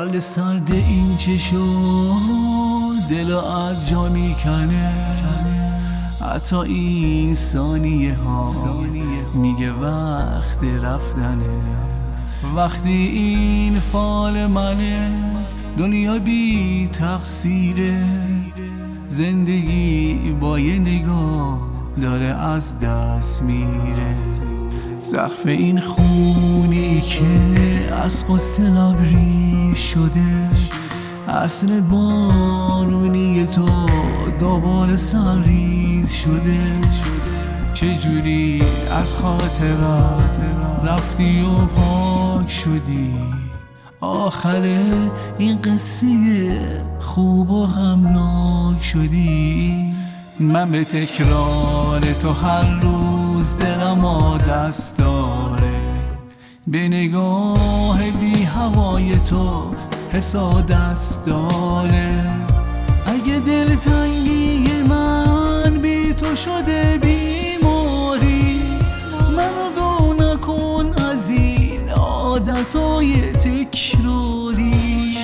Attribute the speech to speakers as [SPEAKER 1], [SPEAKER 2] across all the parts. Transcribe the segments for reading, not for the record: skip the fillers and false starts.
[SPEAKER 1] حال سرد این چشم دلو از جا میکنه، حتی این ثانیه ها میگه وقت رفتنه. وقتی این فال منه، دنیا بی تقصیره، زندگی با یه نگاه داره از دست میره. سقف این خونی که از غصه لبریز شده، اصل بارونی تو دوباره سرریز شده. چجوری از خاطرات رفتی و پاک شدی؟ آخر این قصه خوب و غمناک شدی. من به تکرار تو هر روز دلم دست داره، به نگاه بی هوای تو حسادت داره. اگه دلتنگی من بی تو شده بیماری، منو دو نکن از این عادتای تکراری.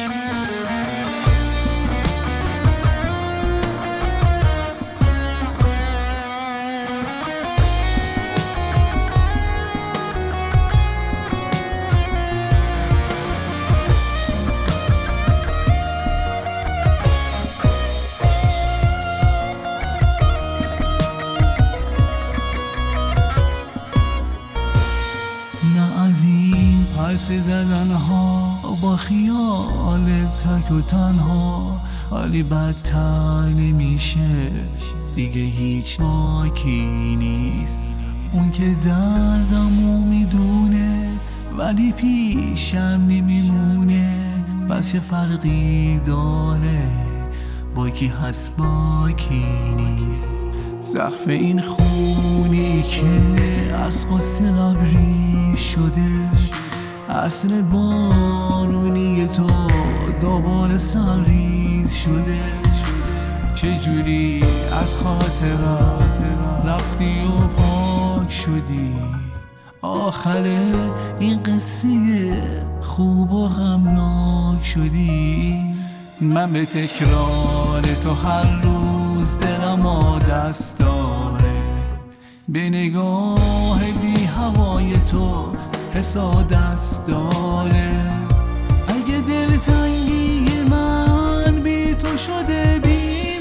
[SPEAKER 1] پس زدن ها با خیال تک و تنها، حالی بدتر نمیشه دیگه، هیچ باکی نیست. اون که دردمو میدونه ولی پیشم نمیمونه، بس چه فرقی داره با کی هست با کی نیست. سقف این خونی که از غصه لبریز شده، اصل بارونی تو دوباره سرریز شده. چجوری از خاطرات رفتی و پاک شدی؟ آخر این قصه خوب و غمناک شدی. من به تکرار تو هر روز دلم دست داره، به نگاه بی هوای تو حسادت داره. اگه دلتنگی من بی تو شده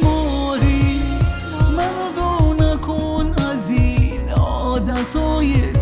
[SPEAKER 1] بیماری، منو دو نکن از این عادتای